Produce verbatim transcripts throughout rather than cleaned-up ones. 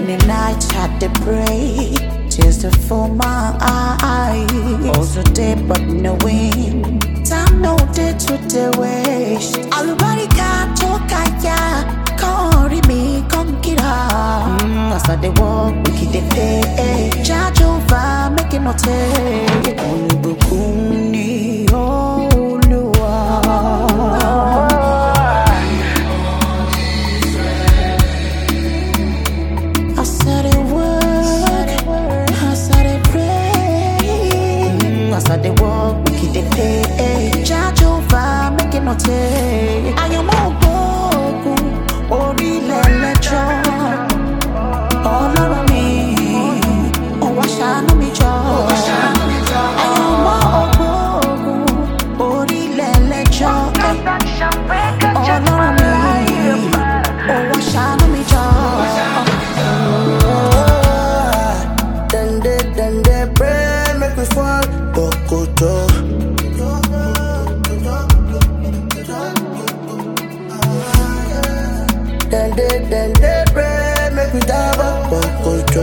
Many nights had to pray, tears to fill my eyes. Also day but no wind, time no day to the waste. Alubari can't talk, ya can't me conquer. As I dey walk, we keep the pay. Charge over, make it no take. Only bukuni, oh I said it work, I said it pray. I said it walk, we keep the pay. Charge over, make it no take. I am all broken, ori lelejo. All over me, oh I shall not be joy. I am all broken, ori lelejo. All over me, oh I shall not be joy. Then they, then they pray, make me fall. Bokoto. Then they, then they pray, make me die. Bokoto.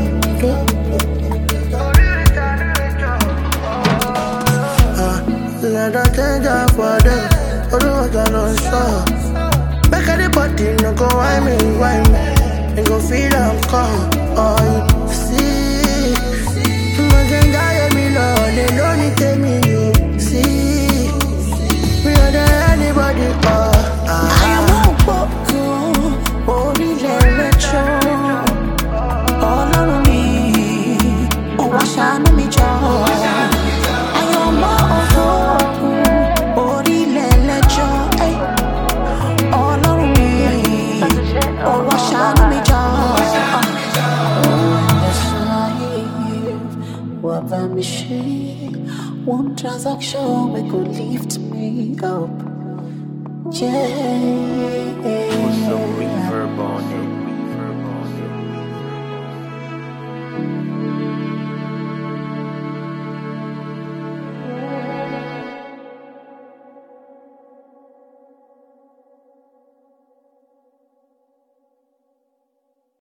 Let us change up for them. Oh, no, I don't show. Back at the party, no go why me, why me. And go feel I'm calm. Oh, you see. My gang, I am me, no, they don't need to me, you see. We are the anybody, oh, ah. I am all broken, ori lelejo. All over me, oh I shall not be joy. I am all broken, ori lelejo. All over me, oh I shall not be joy. Oh, and the shame, one transaction we could lift me up. Yeah. Put some reverb on it.